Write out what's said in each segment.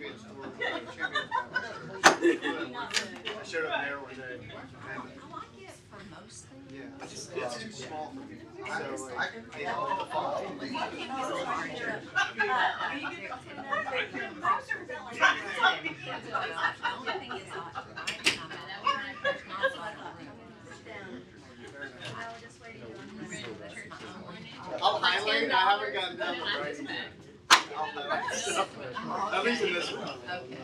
champions. I showed up there one day. I like it for most things. Yeah, it's too small for me. So I I'll highlight. I haven't gotten done with writing yet. I'll know. At least in this one. Okay.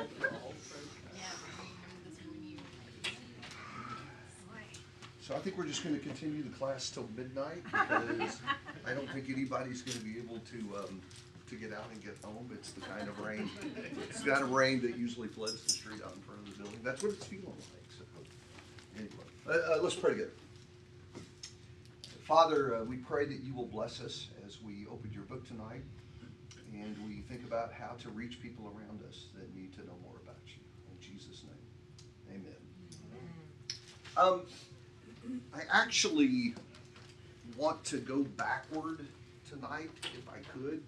So I think we're just going to continue the class till midnight because I don't think anybody's going to be able to get out and get home. It's the kind of rain. It's the kind of rain that usually floods the street out in front of the building. That's what it's feeling like. So anyway, let's pray together. Father, we pray that you will bless us as we open your book tonight and we think about how to reach people around us that need to know more about you. In Jesus' name, amen. I actually want to go backward tonight, if I could.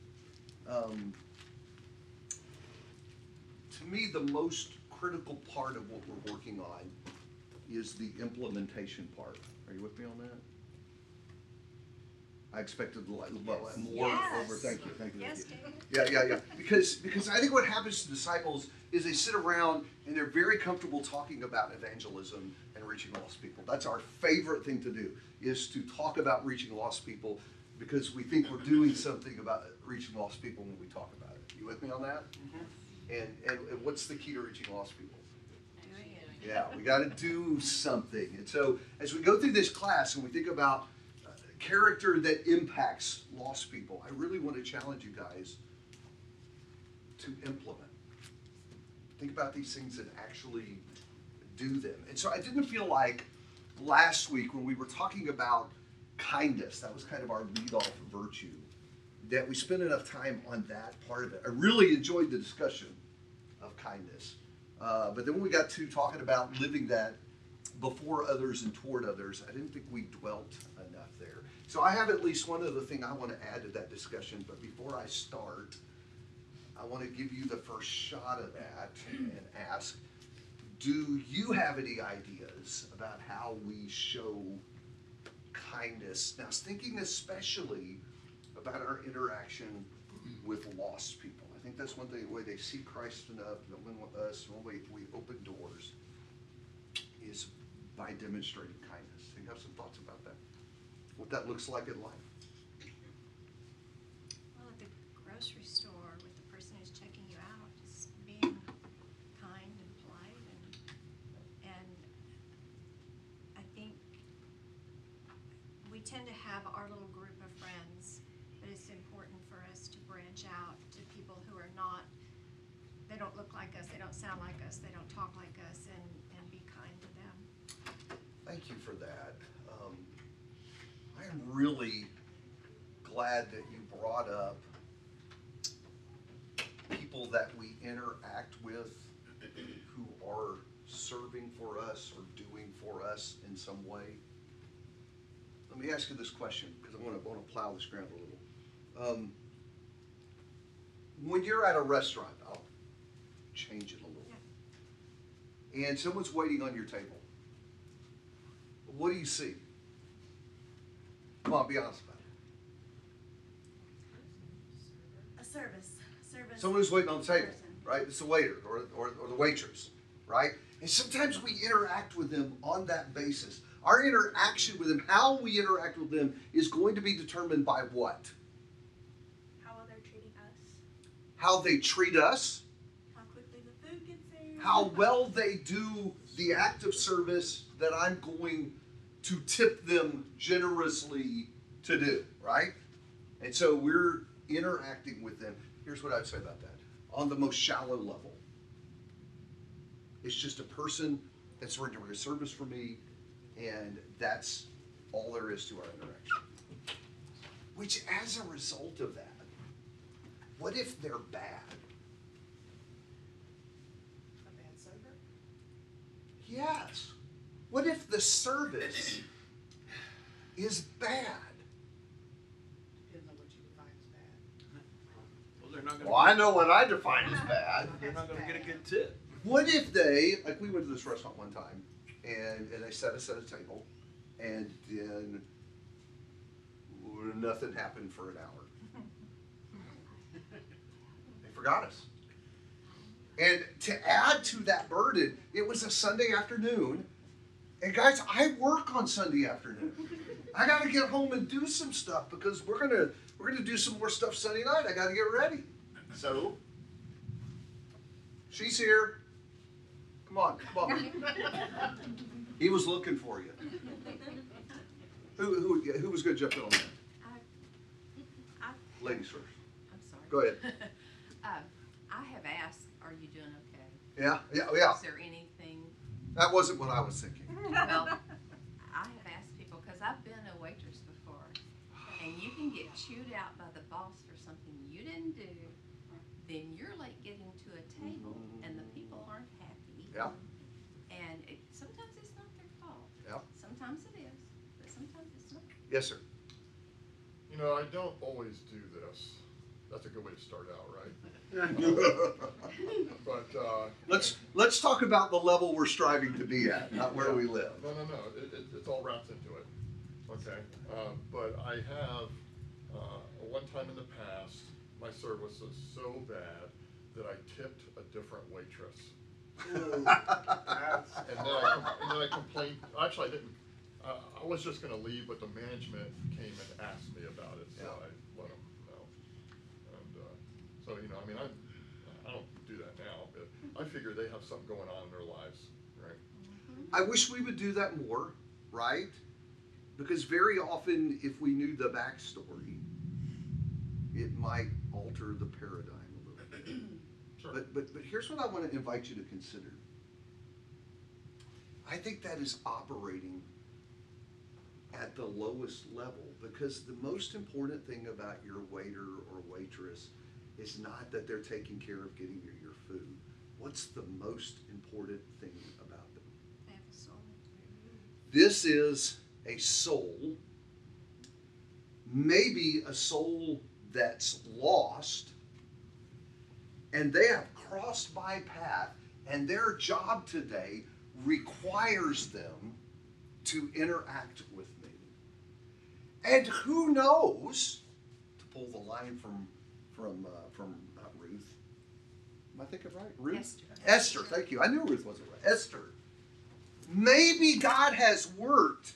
To me, the most critical part of what we're working on is the implementation part. Are you with me on that? I expected more over. Thank you. Yes, David. Yeah. Because I think what happens to disciples is they sit around and they're very comfortable talking about evangelism and reaching lost people. That's our favorite thing to do, is to talk about reaching lost people because we think we're doing something about reaching lost people when we talk about it. You with me on that? Mm-hmm. And what's the key to reaching lost people? Doing it. Yeah, we got to do something. And so as we go through this class and we think about character that impacts lost people, I really want to challenge you guys to implement. Think about these things and actually do them. And so I didn't feel like last week when we were talking about kindness, that was kind of our lead-off virtue, that we spent enough time on that part of it. I really enjoyed the discussion of kindness. But then when we got to talking about living that before others and toward others, I didn't think we dwelt enough there. So I have at least one other thing I want to add to that discussion, but before I start, I want to give you the first shot of that and ask, do you have any ideas about how we show kindness? Now, I was thinking especially about our interaction with lost people. I think that's one thing, the way they see Christ enough, with us, one way we open doors is by demonstrating kindness. Do you have some thoughts about that? What that looks like in life? Well, at the grocery store with the person who's checking you out, just being kind and polite, and I think we tend to have our little group of friends, but it's important for us to branch out to people who are not, they don't look like us, they don't sound like us, they don't talk like us, and be kind to them. Thank you for that. I am really glad that you brought up people that we interact with who are serving for us or doing for us in some way. Let me ask you this question, because I want to plow this ground a little. When you're at a restaurant, I'll change it a little, and someone's waiting on your table, what do you see? Come on, be honest about it. A service. Someone who's waiting on the table, right? It's the waiter or the waitress, right? And sometimes we interact with them on that basis. Our interaction with them, how we interact with them, is going to be determined by what? How well they're treating us. How they treat us. How quickly the food gets there. How well they do the act of service that I'm going to tip them generously to do, right? And so we're interacting with them. Here's what I'd say about that. On the most shallow level, it's just a person that's rendering a service for me, and that's all there is to our interaction. Which, as a result of that, what if they're bad? A bad server? Yes. What if the service is bad? Depends on what you define as bad. Well, they're not gonna. Well, I know what I define as bad. They're not gonna get a good tip. What if they, like we went to this restaurant one time, and they set us at a table, and then nothing happened for an hour. They forgot us. And to add to that burden, it was a Sunday afternoon, and guys, I work on Sunday afternoon. I gotta get home and do some stuff because we're gonna do some more stuff Sunday night. I gotta get ready. So she's here. Come on, come on. He was looking for you. Who was going to jump in on that? Ladies first. I'm sorry. Go ahead. I have asked, are you doing okay? Yeah. Is there anything? That wasn't what I was thinking. Well, I have asked people, because I've been a waitress before, and you can get chewed out by the boss for something you didn't do, then you're late getting to a table, and the people aren't happy. Yeah. And sometimes it's not their fault. Yeah. Sometimes it is, but sometimes it's not. Yes, sir. You know, I don't always do this. That's a good way to start out, right? But Let's talk about the level we're striving to be at, not where we live. No. It's all wrapped into it. Okay. But I have one time in the past, my service was so bad that I tipped a different waitress. And then I complained. Actually, I didn't. I was just going to leave, but the management came and asked me about it, so I let them know. And so, you know, I mean, I don't do that now, but I figure they have something going on in their lives, right? I wish we would do that more, right? Because very often, if we knew the backstory, it might alter the paradigm a little bit. Sure. But here's what I want to invite you to consider. I think that is operating at the lowest level, because the most important thing about your waiter or waitress is not that they're taking care of getting you your food. What's the most important thing about them? They have a soul. This is a soul, maybe a soul that's lost, and they have crossed my path, and their job today requires them to interact with me. And who knows, to pull the line from not Ruth, am I thinking right? Ruth? Esther. Esther, thank you. I knew Ruth wasn't right. Esther. Maybe God has worked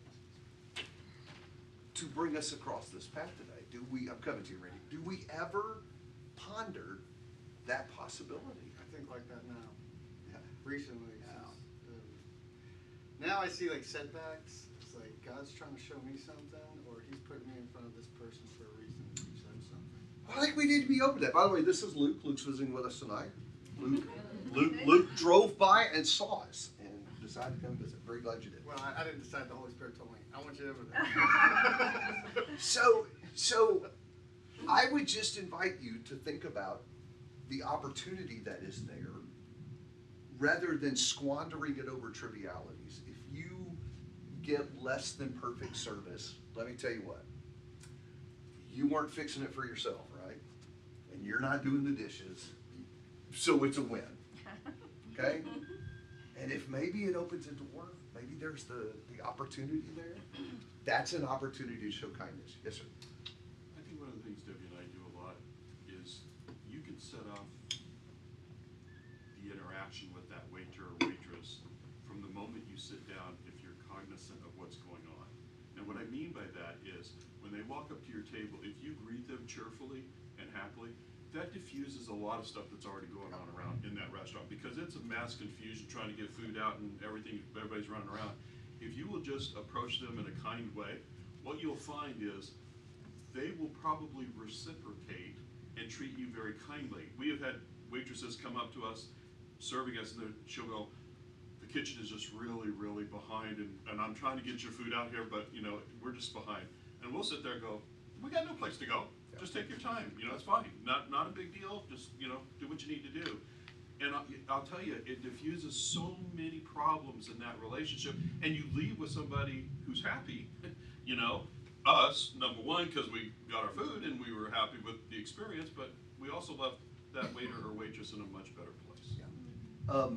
to bring us across this path today. I'm coming to you, Randy. Do we ever ponder that possibility? I think like that now. Yeah. Recently. Now I see like setbacks. It's like God's trying to show me something, or He's putting me in front of this person for a reason. He said something. Well, I think we need to be open to that. By the way, this is Luke. Luke's visiting with us tonight. Luke drove by and saw us and decided to come visit. Very glad you did. Well, I didn't decide. The Holy Spirit told me, I want you over there. So I would just invite you to think about the opportunity that is there, rather than squandering it over trivialities. If you get less than perfect service, let me tell you what, you weren't fixing it for yourself, right? And you're not doing the dishes, so it's a win, okay? And if maybe it opens a door, maybe there's the opportunity there, that's an opportunity to show kindness. Yes, sir. I think one of the things Debbie and I do a lot is you can set off the interaction with that waiter or waitress from the moment you sit down if you're cognizant of what's going on. And what I mean by that is when they walk up to your table, if you greet them cheerfully and happily, that diffuses a lot of stuff that's already going on around in that restaurant, because it's a mass confusion trying to get food out and everybody's running around. If you will just approach them in a kind way, what you'll find is they will probably reciprocate and treat you very kindly. We have had waitresses come up to us serving us, and she'll go, the kitchen is just really, really behind, and I'm trying to get your food out here, but you know, we're just behind. And we'll sit there and go, we got no place to go. Just take your time. You know, it's fine. Not a big deal. Just, you know, do what you need to do. And I'll tell you, it diffuses so many problems in that relationship, and you leave with somebody who's happy. You know, us, number one, because we got our food and we were happy with the experience, but we also left that waiter or waitress in a much better place. Yeah.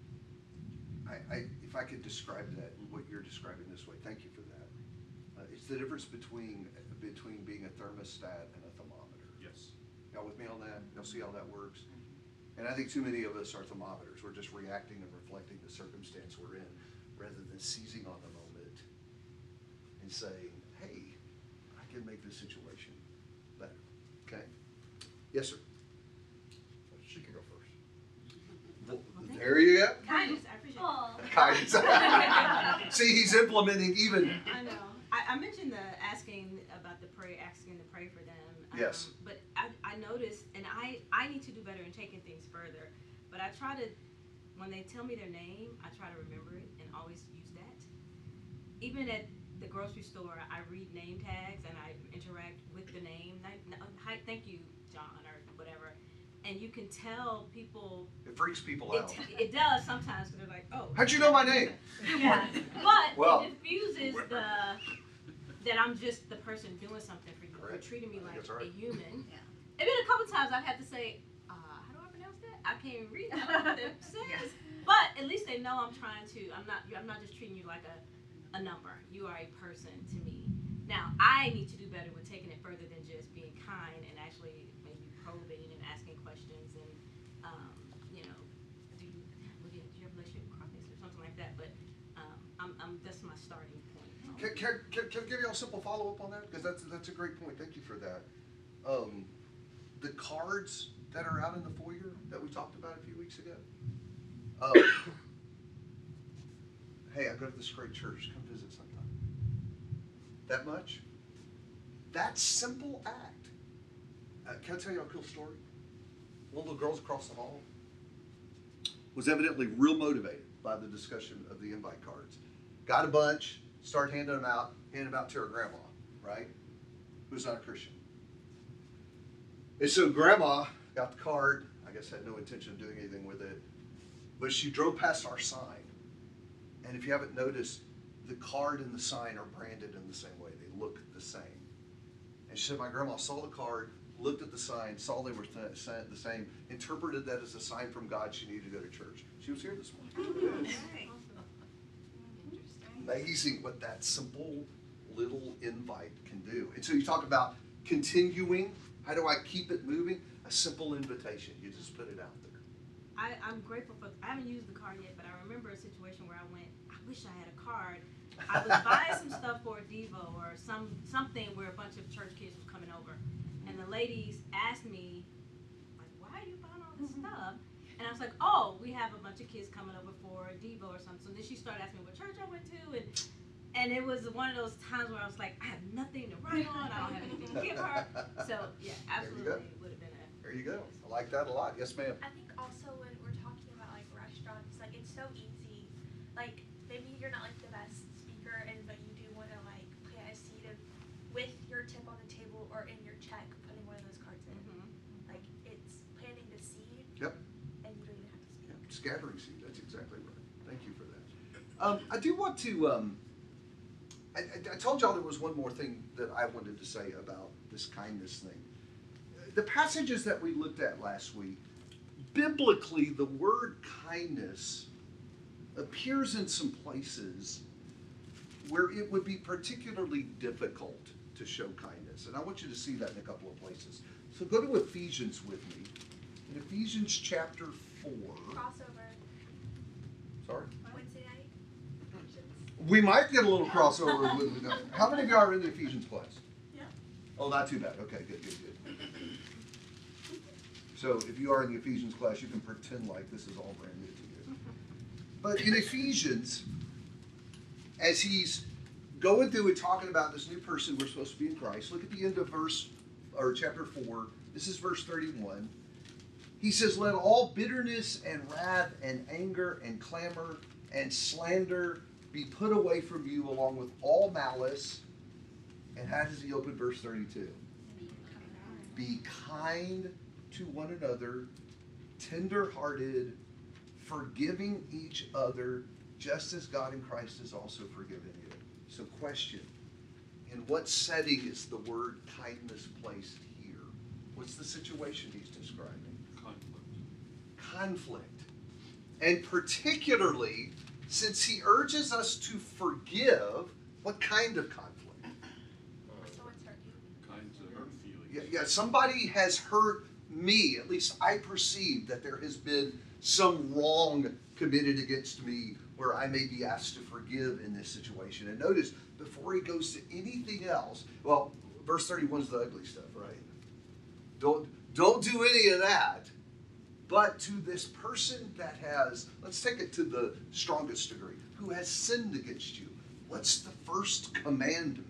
If I could describe that, what you're describing this way, thank you for that. It's the difference between being a thermostat and a thermometer. Yes. Y'all with me on that? Y'all see how that works? And I think too many of us are thermometers. We're just reacting and reflecting the circumstance we're in, rather than seizing on the moment and saying, hey, I can make this situation better. Okay? Yes, sir. She can go first. Well, there you go. Kindness, I appreciate it. Kindness. See, he's implementing even. I know. I mentioned asking to pray for them. Yes. But I noticed, and I need to do better in taking things further. But I try to, when they tell me their name, I try to remember it and always use that. Even at the grocery store, I read name tags and I interact with the name. Hi, thank you, John, or whatever. And you can tell people. It freaks people out. It does sometimes because they're like, oh. How'd you know my name? Yeah. But Well. it diffuses that I'm just the person doing something for you. You're Correct. treating me I think like that's right. a human. Yeah. And then a couple times I've had to say, how do I pronounce that? I can't even read it. I don't know what that says. But at least they know I'm trying to. I'm not just treating you like a number. You are a person to me. Now I need to do better with taking it further than just being kind and actually maybe probing and asking questions and do you have a relationship with Christ or something like that. But that's my starting point. Can I give you a simple follow-up on that? Because that's a great point. Thank you for that. The cards that are out in the foyer that we talked about a few weeks ago. Hey, I go to this great church. Come visit sometime. That much? That simple act. Can I tell you a cool story? One of the girls across the hall was evidently real motivated by the discussion of the invite cards. Got a bunch, started handing them out to her grandma, right? Who's not a Christian. And so grandma got the card, I guess had no intention of doing anything with it, but she drove past our sign. And if you haven't noticed, the card and the sign are branded in the same way. They look the same. And she said, my grandma saw the card, looked at the sign, saw they were the same, interpreted that as a sign from God she needed to go to church. She was here this morning. Amazing what that simple little invite can do. And so you talk about continuing. How do I keep it moving? A simple invitation. You just put it out there. I'm grateful for. I haven't used the card yet, but I remember a situation where I went. I wish I had a card. I was buying some stuff for a Devo or something where a bunch of church kids was coming over, and the ladies asked me, like, "Why are you buying all this stuff?" And I was like, "Oh, we have a bunch of kids coming over for a Devo or something." So then she started asking me what church I went to, and it was one of those times where I was like, "I have nothing to write on. I don't have anything to give her." So yeah, absolutely, it would have been a. There you go. I like that a lot. Yes, ma'am. I think also when we're talking about like restaurants, like it's so easy. Like maybe you're not like the best speaker, but you do want to like plant a seed with your tip on the table or in your check, putting one of those cards in. Mm-hmm. Like it's planting the seed. Yep. And you don't even have to speak. Yeah. Scattering seed. That's exactly right. Thank you for that. I do want to. I told y'all there was one more thing that I wanted to say about this kindness thing. The passages that we looked at last week, biblically, the word kindness appears in some places where it would be particularly difficult to show kindness. And I want you to see that in a couple of places. So go to Ephesians with me. In Ephesians chapter 4. Crossover. Sorry? Wednesday night. We might get a little crossover. How many of you are in the Ephesians class? Yeah. Oh, not too bad. Okay, good. So if you are in the Ephesians class, you can pretend like this is all brand new to you. But in Ephesians, as he's going through and talking about this new person we're supposed to be in Christ, look at the end of chapter 4. This is verse 31. He says, let all bitterness and wrath and anger and clamor and slander be put away from you along with all malice. And how does he open verse 32? Be kind to one another, tender-hearted, forgiving each other, just as God in Christ has also forgiven you. So question, in what setting is the word kindness placed here? What's the situation he's describing? Conflict. Conflict. And particularly, since he urges us to forgive, what kind of conflict? Someone's hurt you. Kinds of hurt feelings. Yeah, somebody has hurt me. At least I perceive that there has been some wrong committed against me where I may be asked to forgive in this situation. And notice, before he goes to anything else, well, verse 31 is the ugly stuff, right? Don't do any of that. But to this person that has, let's take it to the strongest degree, who has sinned against you, what's the first commandment?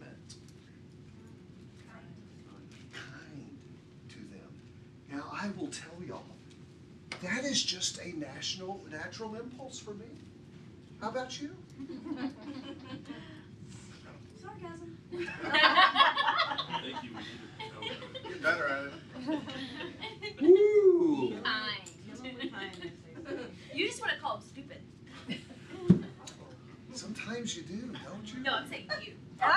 Kind to them. Now, I will tell y'all, that is just a natural impulse for me. How about you? Sarcasm. Thank you. We need to Get better at it. Woo! Kind. You just want to call him stupid. Sometimes you do, don't you? No, I'm saying you.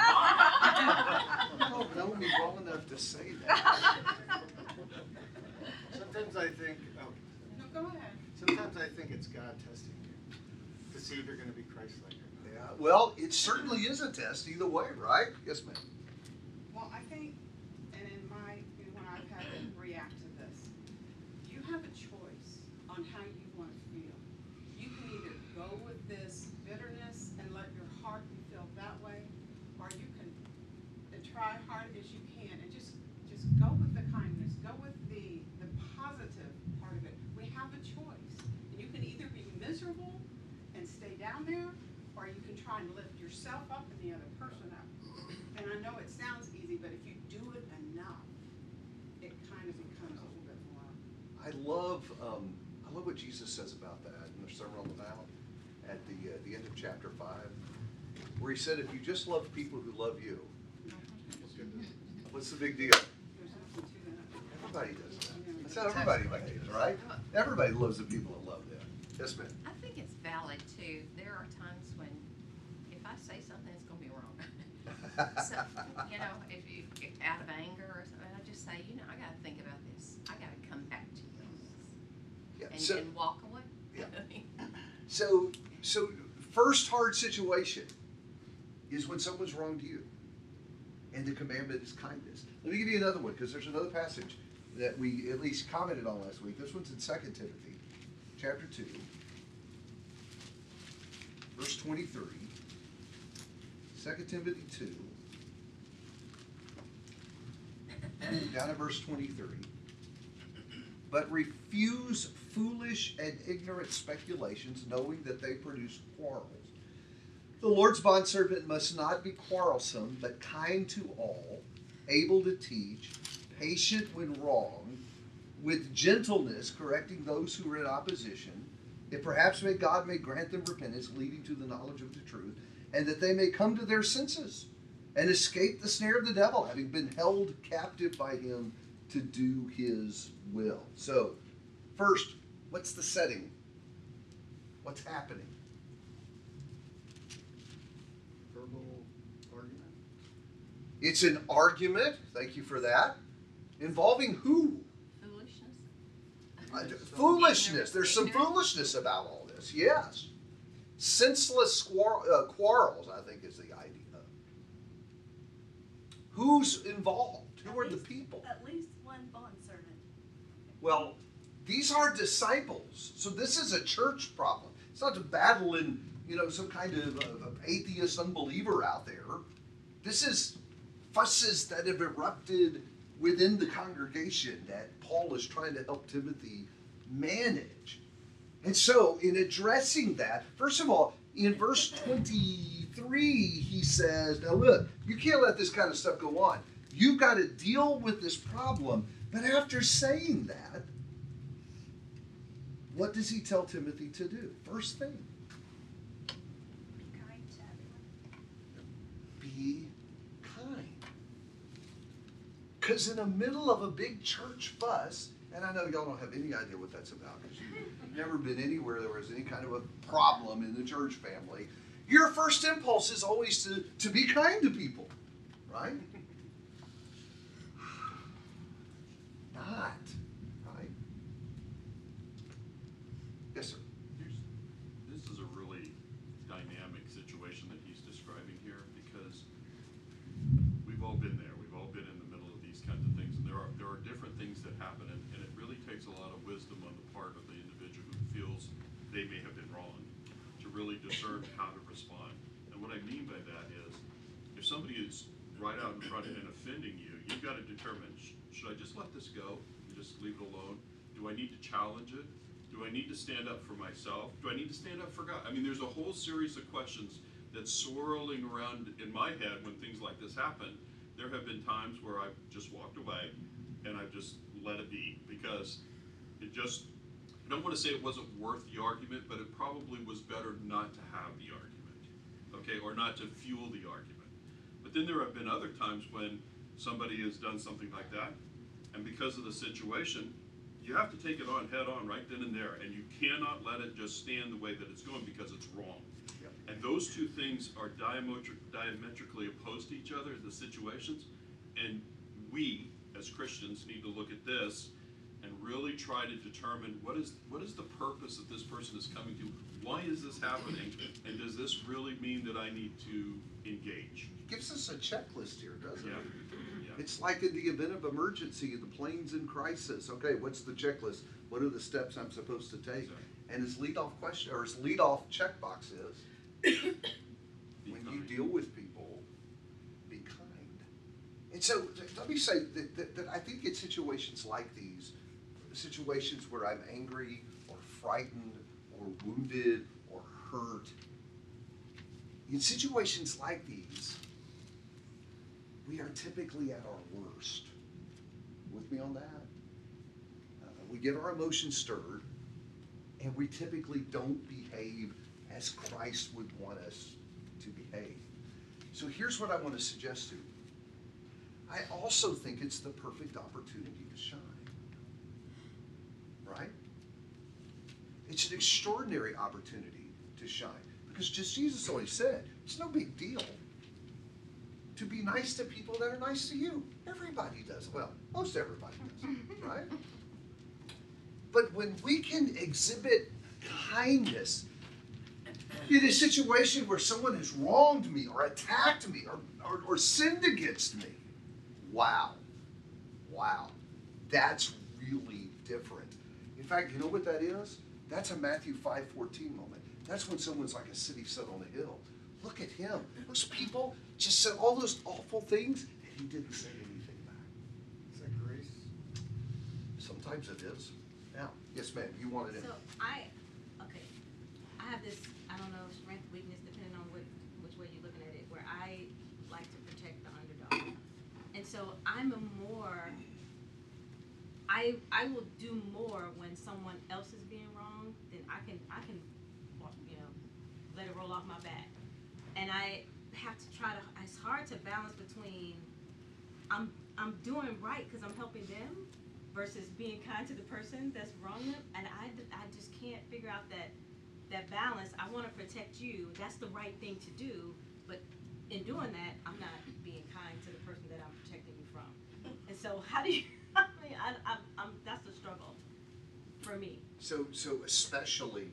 You don't know me well enough to say that. Sometimes I think, No, go ahead. sometimes I think it's God testing you to see if you're going to be Christ-like or not. Yeah, well, it certainly is a test either way, right? Yes, ma'am. Well, I think, and when I've had to react to this, you have a choice on how you want to feel. You can either go with this bitterness and let your heart be filled that way, or you can try hard as you can and just go with the kindness, go with the positive part of it. We have a choice. And you can either be miserable and stay down there, or you can try and lift yourself up and the other person up. And I know it sounds easy, but if you do it enough, it kind of becomes a little bit more. I love what Jesus says about that in the Sermon on the Mount at the end of chapter 5, where he said, if you just love people who love you, what's the big deal? There's nothing to that. Everybody does that. That's how everybody behaves, right? Everybody loves the people that love them. Yes, ma'am. I think it's valid too. There are times when if I say something, it's gonna be wrong. So, if you get out of anger or something, I just say, I gotta think about this. I gotta come back to you Yeah, and, so- and walk away. Yeah. So first hard situation is when someone's wronged you. And the commandment is kindness. Let me give you another one, because there's another passage that we at least commented on last week. This one's in 2 Timothy, chapter 2, verse 23. 2 Timothy 2, down at verse 23. But refuse foolish and ignorant speculations, knowing that they produce quarrels. The Lord's bondservant must not be quarrelsome, but kind to all, able to teach, patient when wrong, with gentleness correcting those who are in opposition, if perhaps God may grant them repentance, leading to the knowledge of the truth, and that they may come to their senses and escape the snare of the devil, having been held captive by him to do his will. So, first, what's the setting? What's happening? Verbal argument. It's an argument, thank you for that, involving who? Foolishness. Foolishness. There's some foolishness about all this, yes. Senseless quarrels, I think, is the idea. Who's involved? Who are the people? At least one bondservant. Well, these are disciples, so this is a church problem. It's not a battle in, some kind of atheist unbeliever out there. This is fusses that have erupted within the congregation that Paul is trying to help Timothy manage. And so, in addressing that, first of all, in verse 23, he says, now look, you can't let this kind of stuff go on. You've got to deal with this problem. But after saying that, what does he tell Timothy to do? First thing, Be kind to everyone. be kind. Because in the middle of a big church fuss, and I know y'all don't have any idea what that's about, because you've never been anywhere there was any kind of a problem in the church family, your first impulse is always to be kind to people, right? not, right? Yes, sir. This is a really dynamic situation that he's describing here, because we've all been there. We've all been in the middle of these kinds of things, and there are different things that happen, and it really takes a lot of wisdom on the part of the individual who feels they may have been wrong to really discern how to respond. And what I mean by that is, if somebody is right out in front and offending you, you've got to determine, should I just let this go and just leave it alone? Do I need to challenge it? Do I need to stand up for myself? Do I need to stand up for God? I mean, there's a whole series of questions that's swirling around in my head when things like this happen. There have been times where I've just walked away and I've just let it be, because it just, I don't want to say it wasn't worth the argument, but it probably was better not to have the argument, okay, or not to fuel the argument. But then there have been other times when somebody has done something like that, and because of the situation, you have to take it on head on right then and there, and you cannot let it just stand the way that it's going, because it's wrong. Yep. And those two things are diametrically opposed to each other, the situations, and we as Christians need to look at this and really try to determine what is the purpose that this person is coming to. Why is this happening, and does this really mean that I need to engage? He gives us a checklist here, doesn't Yeah. he? Yeah. It's like in the event of emergency, the plane's in crisis. Okay, what's the checklist? What are the steps I'm supposed to take? Exactly. And his leadoff question, or his leadoff checkbox is, Be when you kind. deal with people, be kind. And so, let me say that I think in situations like these, situations where I'm angry or frightened or wounded or hurt, in situations like these, we are typically at our worst. With me on that? We get our emotions stirred, and we typically don't behave as Christ would want us to behave. So here's what I want to suggest to you. I also think it's the perfect opportunity to shine. Right? It's an extraordinary opportunity to shine. Because just Jesus always said, it's no big deal to be nice to people that are nice to you. Everybody does. Well, most everybody does, right? But when we can exhibit kindness in a situation where someone has wronged me or attacked me or sinned against me, wow, that's really different. In fact, you know what that is? That's a Matthew 5:14 moment. That's when someone's like a city set on a hill. Look at him. Those people just said all those awful things, and he didn't say anything back. Is that grace? Sometimes it is. Now, yes, ma'am, you wanted it. So I have this, I don't know, strength, weakness, depending on which way you're looking at it, where I like to protect the underdog. And so I'm a more, I will do more when someone else is being wrong than I can, let it roll off my back. And I have to try to, it's hard to balance between I'm doing right because I'm helping them versus being kind to the person that's wronged them. And I just can't figure out that balance. I want to protect you. That's the right thing to do. But in doing that, I'm not being kind to the person that I'm protecting you from. And so how do you, that's the struggle for me. So especially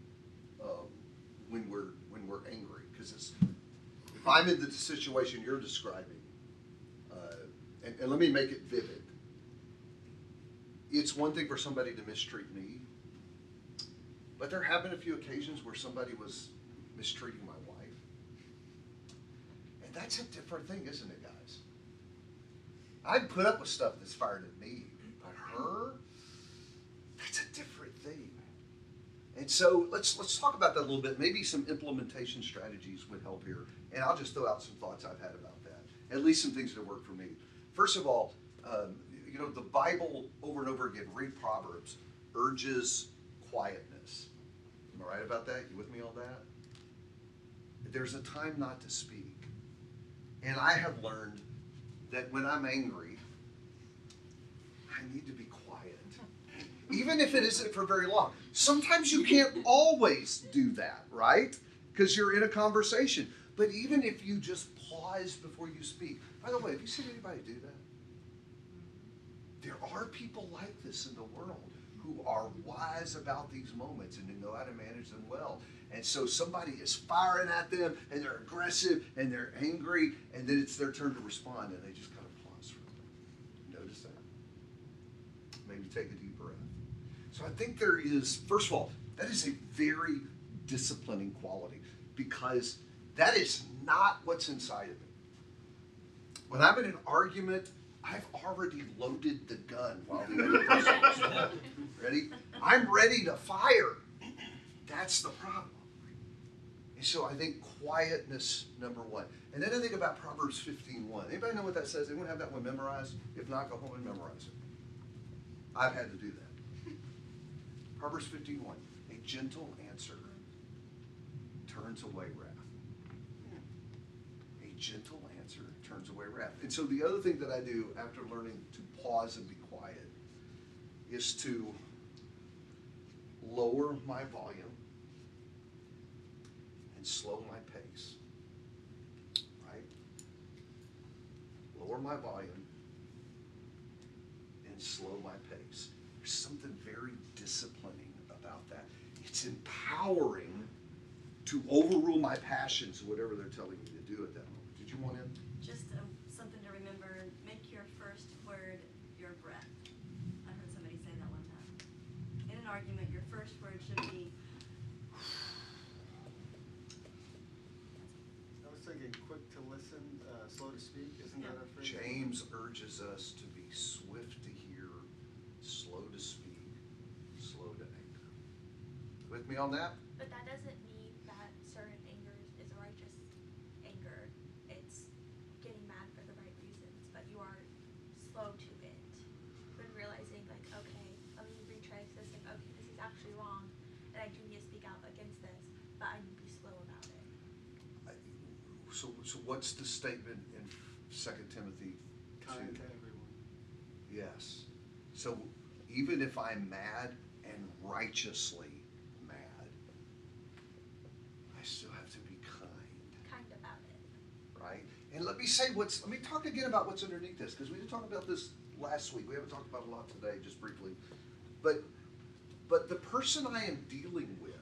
when we're angry, because if I'm in the situation you're describing, and let me make it vivid. It's one thing for somebody to mistreat me, but there have been a few occasions where somebody was mistreating my wife, and that's a different thing, isn't it, guys? I'd put up with stuff that's fired at me, but her, that's a different thing. And so let's talk about that a little bit. Maybe some implementation strategies would help here. And I'll just throw out some thoughts I've had about that. At least some things that work for me. First of all, the Bible over and over again, read Proverbs, urges quietness. Am I right about that? You with me on that? There's a time not to speak. And I have learned that when I'm angry, I need to be quiet. Even if it isn't for very long. Sometimes you can't always do that, right? Because you're in a conversation. But even if you just pause before you speak. By the way, have you seen anybody do that? there are people like this in the world who are wise about these moments and who know how to manage them well. And so somebody is firing at them, and they're aggressive, and they're angry, and then it's their turn to respond, and they just kind of pause for a minute. Notice that? Maybe take a deep breath. So I think there is, first of all, that is a very disciplining quality, because that is not what's inside of me. When I'm in an argument, I've already loaded the gun while the other person is talking. Ready? I'm ready to fire. That's the problem. And so I think quietness, number one. And then I think about Proverbs 15:1. Anybody know what that says? Anyone have that one memorized? If not, go home and memorize it. I've had to do that. Proverbs 15:1. A gentle answer turns away wrath. A gentle answer turns away wrath. And so the other thing that I do after learning to pause and be quiet is to lower my volume and slow my pace. Right? Lower my volume and slow my pace. There's something very disciplining about that. It's empowering to overrule my passions, whatever they're telling me to do at that moment. Did you want in? Just something to remember, make your first word your breath. I heard somebody say that one time. In an argument, your first word should be, I was thinking quick to listen, slow to speak. Isn't that a phrase? James urges us to be swift to hear, slow to speak, slow to anger. With me on that? But that doesn't mean that certain anger is a righteous anger. It's getting mad for the right reasons, but you are slow to it. When realizing, like, okay, let me retrace this, and okay, this is actually wrong, and I do need to speak out against this, but I need to be slow about it. So what's the statement in 2 Timothy 2? Kind to everyone. Yes. So even if I'm mad and righteously mad, I still have to be kind. Kind about it. Right? And let me talk again about what's underneath this, because we did talk about this last week. We haven't talked about it a lot today, just briefly. But the person I am dealing with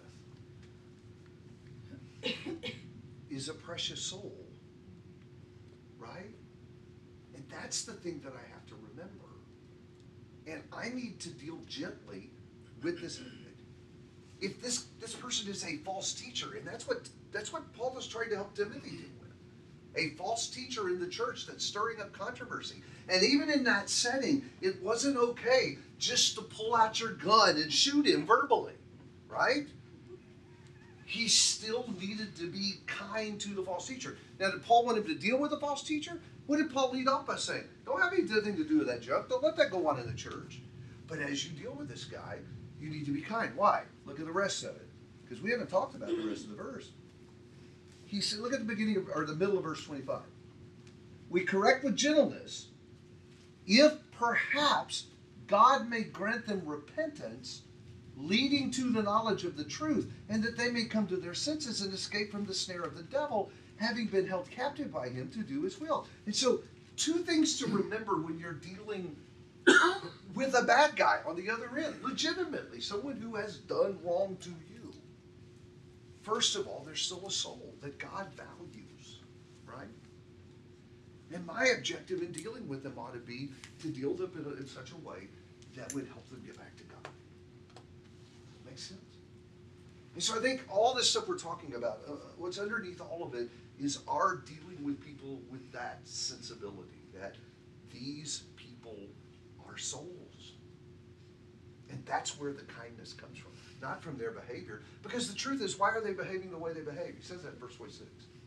is a precious soul, right? And that's the thing that I have to remember. And I need to deal gently with this. If this person is a false teacher, and that's what Paul is trying to help Timothy deal with. A false teacher in the church that's stirring up controversy. And even in that setting, it wasn't okay just to pull out your gun and shoot him verbally, right? He still needed to be kind to the false teacher. Now, did Paul want him to deal with the false teacher? What did Paul lead off by saying? Don't have anything to do with that junk. Don't let that go on in the church. But as you deal with this guy, you need to be kind. Why? Look at the rest of it. Because we haven't talked about the rest of the verse. He said, look at the beginning of, or the middle of verse 25. We correct with gentleness, if perhaps God may grant them repentance, leading to the knowledge of the truth, and that they may come to their senses and escape from the snare of the devil, having been held captive by him to do his will. And so, two things to remember when you're dealing with a bad guy on the other end, legitimately, someone who has done wrong to you. First of all, there's still a soul that God values, right? And my objective in dealing with them ought to be to deal with them in such a way that would help them get back to God. Makes sense? And so I think all this stuff we're talking about, what's underneath all of it is our dealing with people with that sensibility, that these people are souls. And that's where the kindness comes from, not from their behavior. Because the truth is, why are they behaving the way they behave? He says that in verse 26.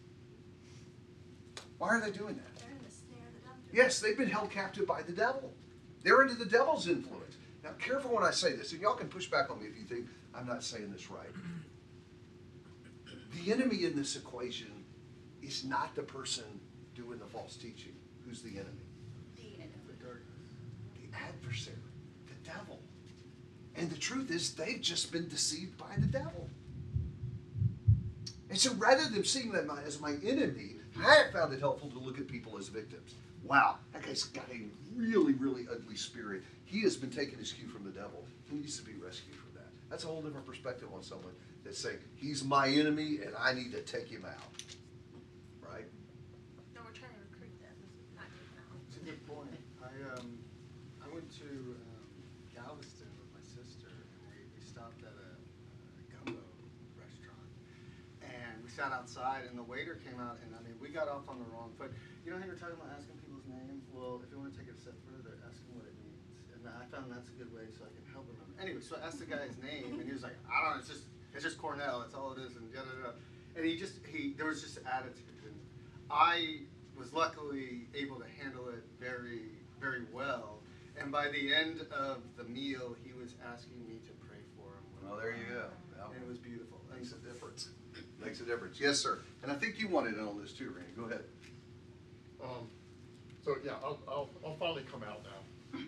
Why are they doing that? they're in the snare of the devil. Yes, they've been held captive by the devil. They're under the devil's influence. Now, careful when I say this, and y'all can push back on me if you think I'm not saying this right. The enemy in this equation is not the person doing the false teaching. Who's the enemy? The adversary, the devil. And the truth is, they've just been deceived by the devil. And so rather than seeing them as my enemy, I have found it helpful to look at people as victims. Wow, that guy's got a really, really ugly spirit. He has been taking his cue from the devil. He needs to be rescued from that. That's a whole different perspective on someone that's saying, he's my enemy and I need to take him out. Right? No, we're trying to recruit them, not take them out. It's a good point. I went to Galveston with my sister, and we stopped at a gumbo restaurant, and we sat outside, and the waiter came out, and I mean, we got off on the wrong foot. You know how you're talking about asking people's names? Well, if you want to take it a step further, ask them what it means, and I found that's a good way so I can help remember. Anyway, so I asked the guy his name, and he was like, I don't know, it's just Cornell, that's all it is, and da-da-da. And there was just attitude, and I was luckily able to handle it very, very well. And by the end of the meal, he was asking me to pray for him. Well, there you go. Yeah. And it was beautiful. Makes a difference. Makes a difference. Yes, sir. And I think you wanted in on this too, Randy. Go ahead. So yeah, I'll finally come out now.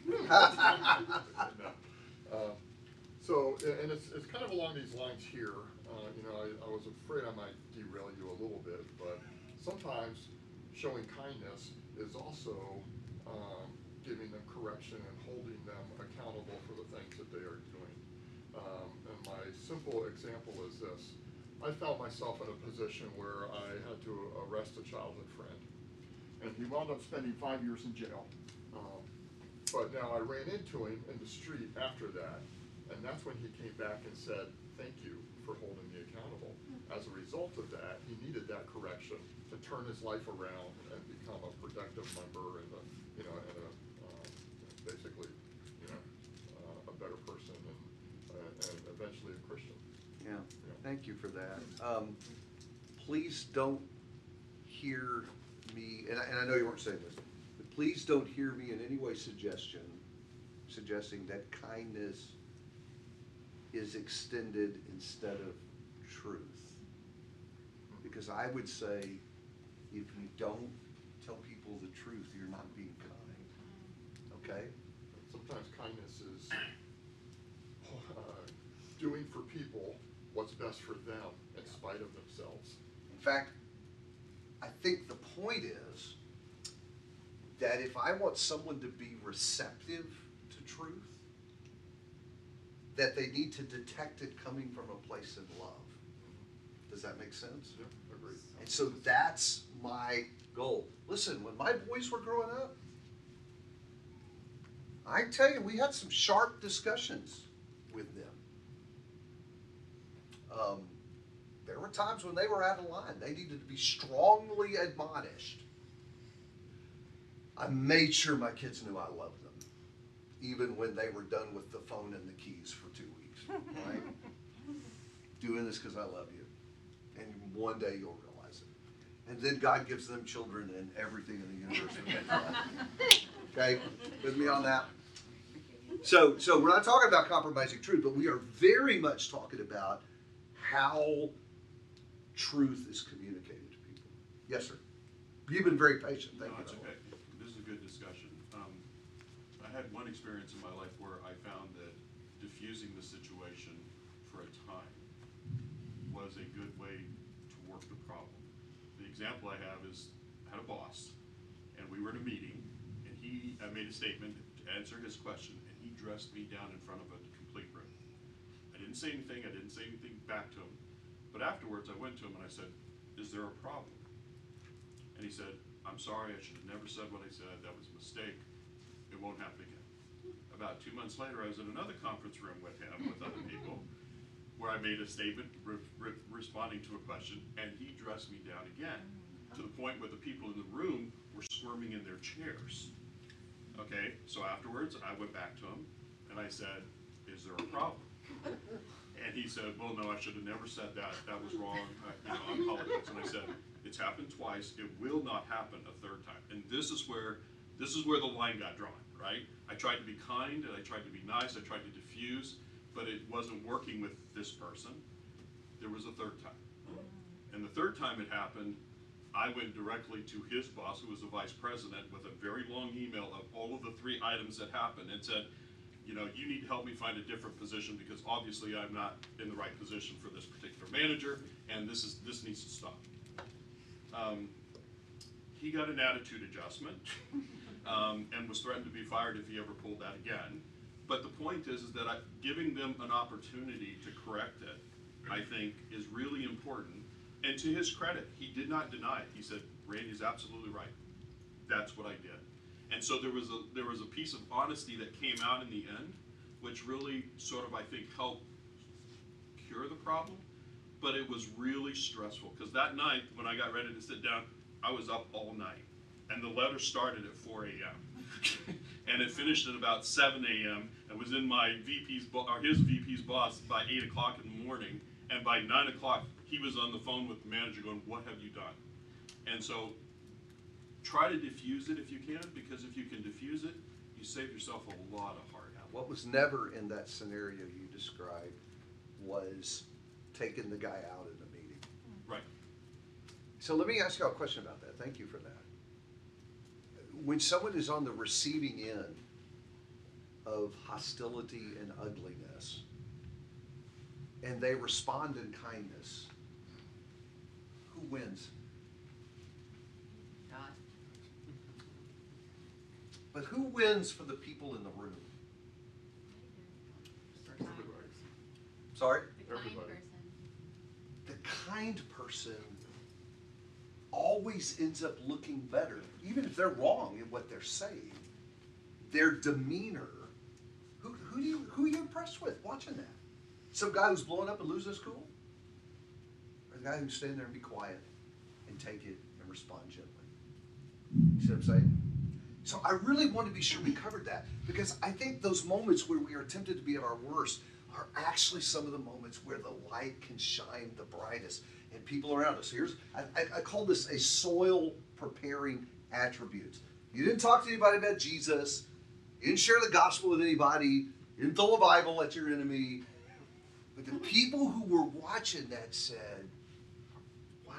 And it's kind of along these lines here. I was afraid I might derail you a little bit, but sometimes showing kindness is also giving them correction and holding them accountable for the things that they are doing. And my simple example is this. I found myself in a position where I had to arrest a childhood friend. And he wound up spending 5 years in jail. But now I ran into him in the street after that, and that's when he came back and said, thank you for holding me accountable. As a result of that, he needed that correction to turn his life around and become a productive member and basically, a better person and eventually a Christian. Yeah. Thank you for that. Please don't hear me, and I know you weren't saying this, but please don't hear me in any way suggesting that kindness is extended instead of truth. Because I would say, if you don't tell people the truth, you're not being kind. Okay? Sometimes kindness is doing for people what's best for them in spite of themselves. In fact, I think the point is that if I want someone to be receptive to truth, that they need to detect it coming from a place of love. Does that make sense? Yeah, agreed. And so that's my goal. Listen, when my boys were growing up, I tell you, we had some sharp discussions with them. There were times when they were out of line. They needed to be strongly admonished. I made sure my kids knew I loved them, even when they were done with the phone and the keys for 2 weeks. Right? Doing this because I love you. And one day you'll realize it. And then God gives them children and everything in the universe. Okay? With me on that? So we're not talking about compromising truth, but we are very much talking about how truth is communicated to people. Yes, sir. You've been very patient. Thank No, you. it's okay. This is a good discussion. I had one experience in my life where I found that diffusing the situation for a time was a good way to work the problem. The example I have is I had a boss, and we were in a meeting, and I made a statement to answer his question, and he dressed me down in front of a complete room. I didn't say anything. I didn't say anything back to him. But afterwards, I went to him and I said, is there a problem? And he said, I'm sorry, I should have never said what I said. That was a mistake. It won't happen again. About 2 months later, I was in another conference room with him, with other people, where I made a statement responding to a question, and he dressed me down again, to the point where the people in the room were squirming in their chairs. Okay, so afterwards, I went back to him, and I said, is there a problem? And he said, well, no, I should have never said that. That was wrong. I apologize. And I said, it's happened twice. It will not happen a third time. And this is where the line got drawn, right? I tried to be kind, and I tried to be nice. I tried to diffuse, but it wasn't working with this person. There was a third time. And the third time it happened, I went directly to his boss, who was the vice president, with a very long email of all of the 3 items that happened, and said, you need to help me find a different position because obviously I'm not in the right position for this particular manager, and this needs to stop. He got an attitude adjustment, and was threatened to be fired if he ever pulled that again. But the point is that giving them an opportunity to correct it, I think, is really important. And to his credit, he did not deny it. He said, Randy's absolutely right. That's what I did. And so there was a piece of honesty that came out in the end, which really sort of, I think, helped cure the problem. But it was really stressful, because that night, when I got ready to sit down, I was up all night. And the letter started at 4 a.m. and it finished at about 7 a.m. and was in my his VP's boss by 8 o'clock in the morning. And by 9 o'clock, he was on the phone with the manager going, what have you done? And so try to diffuse it if you can, because if you can diffuse it, you save yourself a lot of heartache. What was never in that scenario you described was taking the guy out in the meeting. Right. So let me ask you a question about that. Thank you for that. When someone is on the receiving end of hostility and ugliness, and they respond in kindness, who wins? God. But who wins for the people in the room? Everybody. Sorry? The kind Everybody. person. The kind person always ends up looking better, even if they're wrong in what they're saying. Their demeanor. Who are you impressed with watching that? Some guy who's blowing up and losing his cool? Or the guy who's standing there and be quiet and take it and respond gently? You see what I'm saying? So I really want to be sure we covered that, because I think those moments where we are tempted to be at our worst are actually some of the moments where the light can shine the brightest in people around us. I call this a soil preparing attributes. You didn't talk to anybody about Jesus. You didn't share the gospel with anybody. You didn't throw a Bible at your enemy. But the people who were watching that said, wow,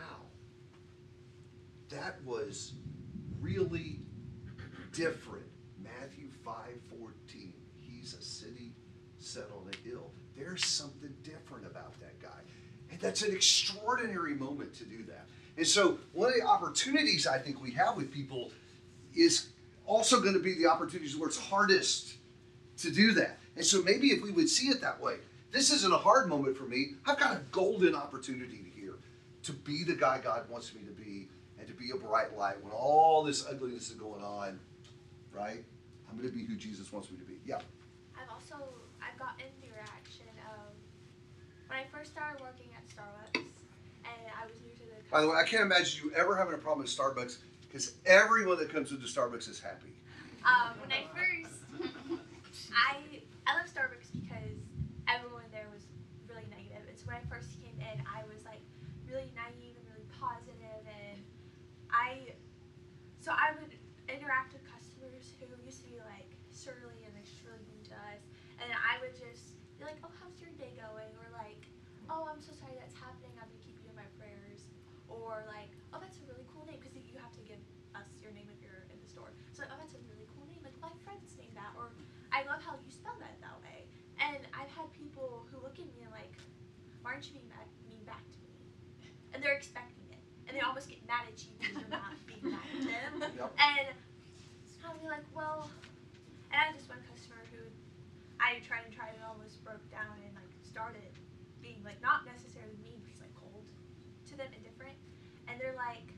that was really different. Matthew 5:14. He's a city set on a hill. There's something different about that guy. And that's an extraordinary moment to do that. And so one of the opportunities I think we have with people is also going to be the opportunities where it's hardest to do that. And so maybe if we would see it that way, this isn't a hard moment for me. I've got a golden opportunity here to be the guy God wants me to be and to be a bright light when all this ugliness is going on, right? I'm going to be who Jesus wants me to be. Yeah. I've gotten the reaction of, when I first started working at Starbucks, and I was new to the By the way, I can't imagine you ever having a problem at Starbucks, because everyone that comes into Starbucks is happy. When I first, I love Starbucks because everyone there was really negative. It's when I first came in, I was like really naive and really positive, and I would interact with customers who used to be like surly and like just really mean to us, and I would just be like, oh, how's your day going? Or like, oh, I'm so sorry that's happening. I'm gonna keep you in my prayers. Or like, oh, that's a really cool name, because you have to give us your name if you're in the store. So like, oh, that's a really cool name. Like, my friends named that. Or I love how you spell that way. And I've had people who look at me and like, why aren't you being mean back to me? And they're expecting it. And they almost get mad at you because you're not being mad at them. Yep. And I'll be like, well, and I had this one customer who I tried and almost broke down and like started being like not necessarily mean, but he's like cold to them and different. And they're like,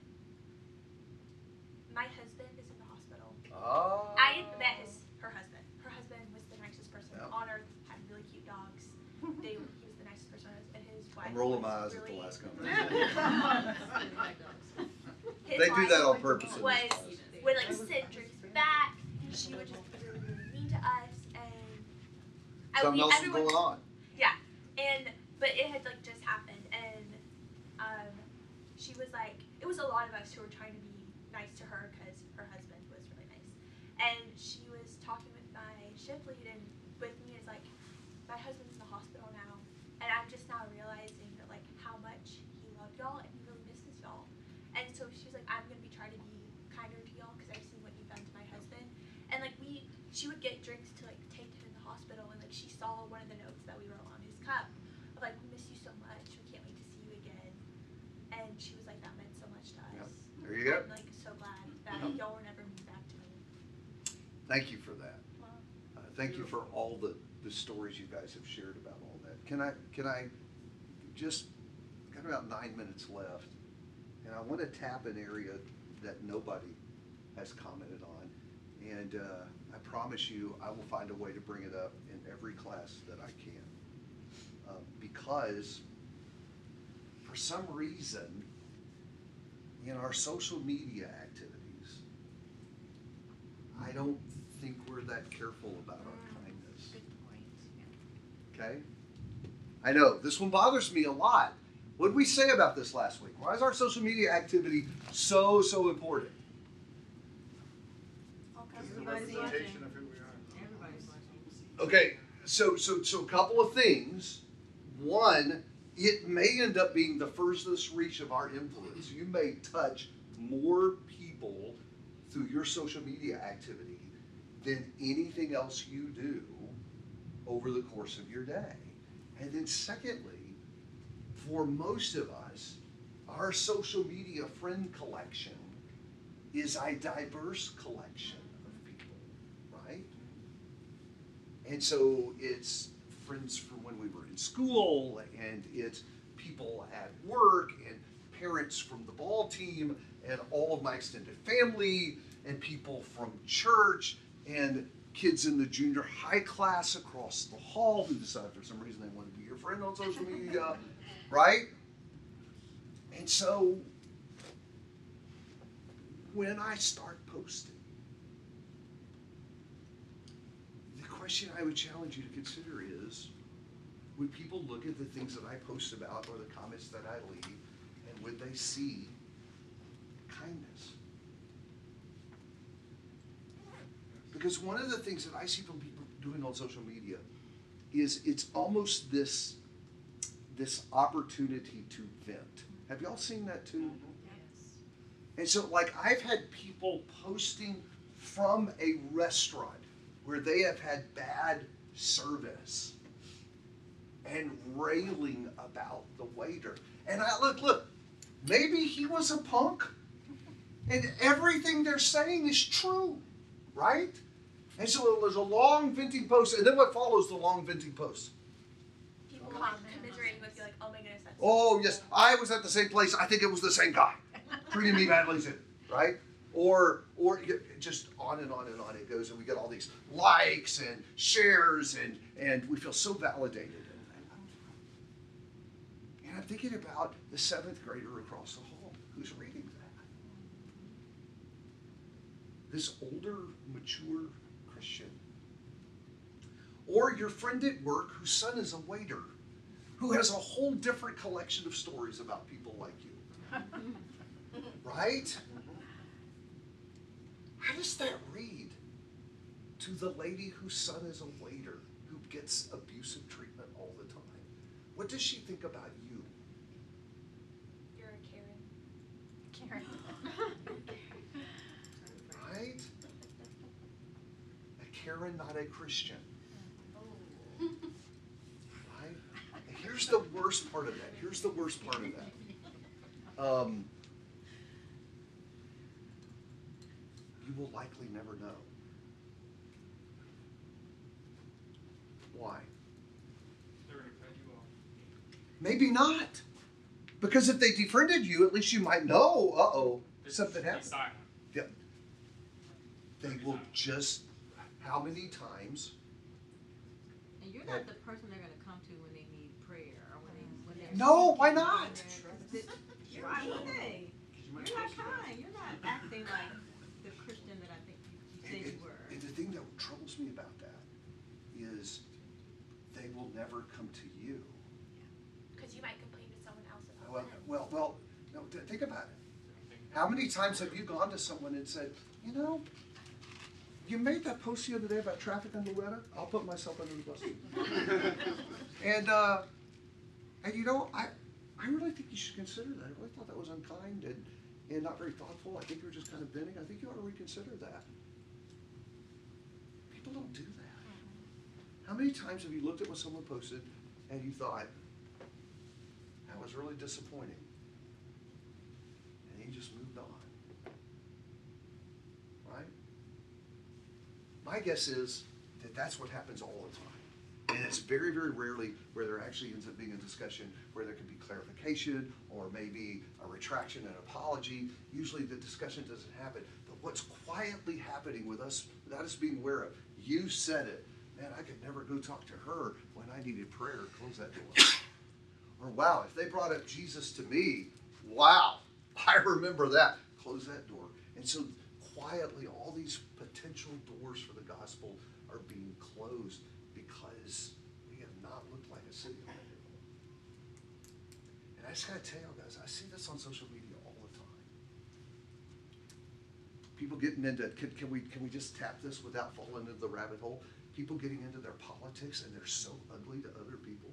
my husband is in the hospital. Oh. I met her husband. Her husband was the nicest person Yep. on earth, had really cute dogs. He was the nicest person on earth, and his wife I'm rolling my was eyes at the really, last comment. his They do wife that on purpose in this Was class. would like send drinks back. She would just be really, really mean to us, and Something else is everyone, going on. yeah, but it had like just happened, and she was like, it was a lot of us who were trying to be nice to her because her husband was really nice, and she was talking with my shift lead and with me is like, my husband's in the hospital now, and I'm just now realizing that like how much he loved y'all and he really misses y'all, and so she was like, I'm gonna be trying to be kinder to y'all because I've seen what you've done to my husband, and like she would get drinks to like take to him in the hospital, and like she saw one of the notes that we wrote on his cup of like, we miss you so much, we can't wait to see you again, and she was like, that meant so much to us. Yep. There you go. I'm like so glad y'all were never mean back to me. Thank you for that. Thank you for all the stories you guys have shared about all that. Can I just, got about 9 minutes left, and I want to tap an area that nobody has commented on. And I promise you, I will find a way to bring it up in every class that I can. Because for some reason, in our social media activities, I don't think we're that careful about our kindness. Good point, yeah. Okay? I know, this one bothers me a lot. What did we say about this last week? Why is our social media activity so important? It's a Everybody's representation watching. of who we are. Everybody's watching. Okay, so a couple of things. One, it may end up being the furthest reach of our influence. You may touch more people through your social media activity than anything else you do over the course of your day. And then secondly, for most of us, our social media friend collection is a diverse collection of people, right? And so it's friends from when we were in school, and it's people at work, and parents from the ball team, and all of my extended family, and people from church, and kids in the junior high class across the hall who decide for some reason they want to be your friend on social media, right? And so when I start posting, the question I would challenge you to consider is, would people look at the things that I post about or the comments that I leave, and would they see kindness? Because one of the things that I see from people doing on social media is it's almost this opportunity to vent. Have y'all seen that too? Yes. And so, like, I've had people posting from a restaurant where they have had bad service and railing about the waiter. And I look, maybe he was a punk, and everything they're saying is true, right? And so there's a long venting post, and then what follows the long venting post? People Comment. commiserating with you, like, oh my goodness, that's Oh, yes, I was at the same place. I think it was the same guy. Treated me badly too, right? Or just on and on and on it goes, and we get all these likes and shares, and we feel so validated. And I'm thinking about the 7th grader across the hall who's reading that. This older, mature Christian. Or your friend at work whose son is a waiter, who has a whole different collection of stories about people like you. Right? How does that read to the lady whose son is a waiter who gets abusive treatment all the time? What does she think about you? you're a Karen. Karen. Right? A Karen, not a Christian. Right? And here's the worst part of that. Here's the worst part of that. You will likely never know. Why? They're gonna cut you off. Maybe not. Because if they defriended you, at least you might know, uh-oh, something happened. Silent. Yeah. They will just, how many times? And you're not the person they're gonna come to when they need prayer or when they're No, why seeking not? Why would they? You're not kind. You're not acting like the Christian that I think you said you were. And the thing that troubles me about that is they will never come to you. Because you might complain to someone else about it. Well, no, think about it. How many times have you gone to someone and said, you know, you made that post the other day about traffic on Loretta? I'll put myself under the bus. and you know, I really think you should consider that. I really thought that was unkind and not very thoughtful. I think you were just kind of venting. I think you ought to reconsider that. People don't do that. How many times have you looked at what someone posted and you thought, that was really disappointing, and you just moved on? My guess is that that's what happens all the time. And it's very, very rarely where there actually ends up being a discussion where there can be clarification or maybe a retraction and apology. Usually the discussion doesn't happen. But what's quietly happening with us, without us being aware of, you said it. Man, I could never go talk to her when I needed prayer. Close that door. Or wow, if they brought up Jesus to me, wow, I remember that. Close that door. And so quietly, all these potential doors for the gospel are being closed because we have not looked like a city on a hill. And I just gotta tell you guys, I see this on social media all the time. People getting into, can we just tap this without falling into the rabbit hole? People getting into their politics and they're so ugly to other people.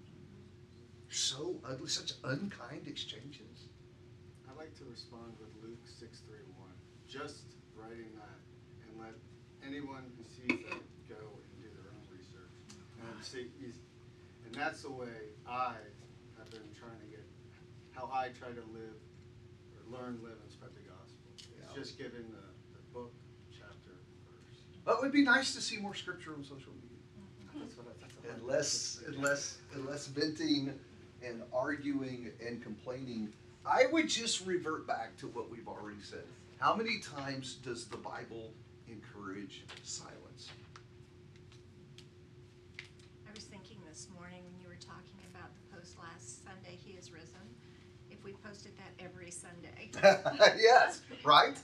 So ugly, such unkind exchanges. I like to respond with Luke 6:31. Just writing that and let anyone who sees that go and do their own research. And that's the way I have been trying to get, how I try to live, or learn, live, and spread the gospel. It's just giving the book, chapter, verse. But it would be nice to see more scripture on social media. That's what I And less venting and arguing and complaining. I would just revert back to what we've already said. How many times does the Bible encourage silence? I was thinking this morning when you were talking about the post last Sunday, He is risen. If we posted that every Sunday. Yes, right?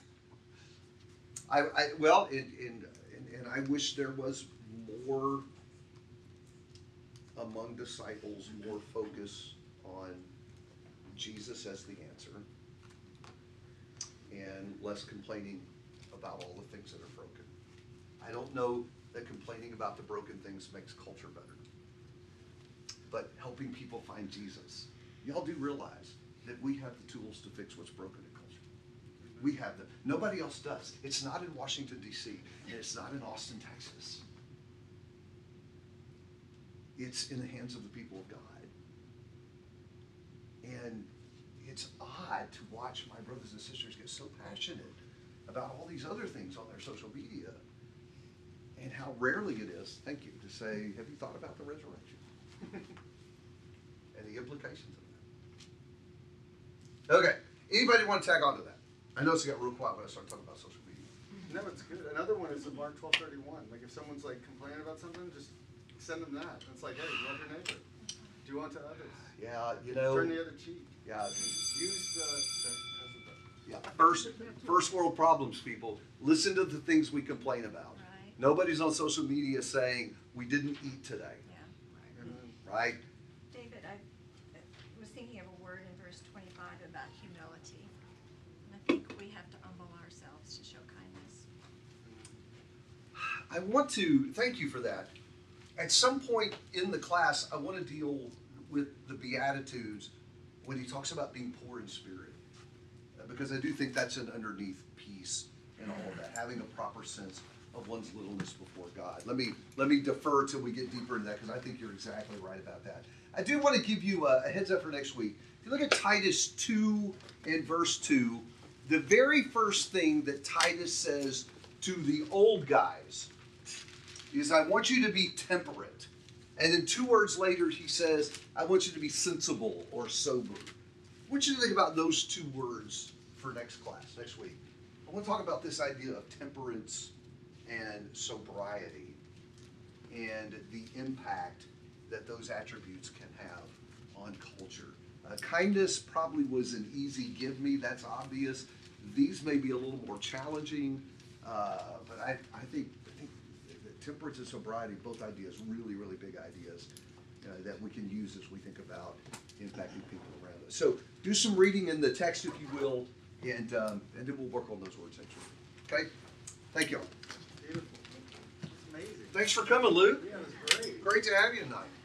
Well, and I wish there was more among disciples, more focus on Jesus as the answer and less complaining about all the things that are broken. I don't know that complaining about the broken things makes culture better, but helping people find Jesus. Y'all do realize that we have the tools to fix what's broken in culture. We have them. Nobody else does. It's not in Washington, D.C., and it's not in Austin, Texas. It's in the hands of the people of God. And it's odd to watch my brothers and sisters get so passionate about all these other things on their social media and how rarely it is, thank you, to say, have you thought about the resurrection? And the implications of that. Okay, anybody want to tag on to that? I know it's got real quiet when I start talking about social media. No, it's good. Another one is the Mark 12:31. Like if someone's like complaining about something, just send them that. It's like, hey, love your neighbor. Do unto others. Yeah, you know. Turn the other cheek. Yeah. Use Yeah. First world problems, people. Listen to the things we complain about. Right. Nobody's on social media saying we didn't eat today. Yeah. Right? David, I was thinking of a word in verse 25 about humility. And I think we have to humble ourselves to show kindness. I want to thank you for that. At some point in the class, I want to deal with the Beatitudes when he talks about being poor in spirit. Because I do think that's an underneath piece in all of that, having a proper sense of one's littleness before God. Let me defer till we get deeper into that, because I think you're exactly right about that. I do want to give you a heads up for next week. If you look at Titus 2 and verse 2, the very first thing that Titus says to the old guys is, I want you to be temperate. And then 2 words later, he says, I want you to be sensible or sober. I want you to think about those 2 words for next class, next week. I want to talk about this idea of temperance and sobriety and the impact that those attributes can have on culture. Kindness probably was an easy give me, that's obvious. These may be a little more challenging, but I think temperance and sobriety, both ideas, really, really big ideas that we can use as we think about impacting people around us. So do some reading in the text, if you will, and then we'll work on those words next week. Okay? Thank you all. Beautiful. It's amazing. Thanks for coming, Luke. Yeah, it was great. Great to have you tonight.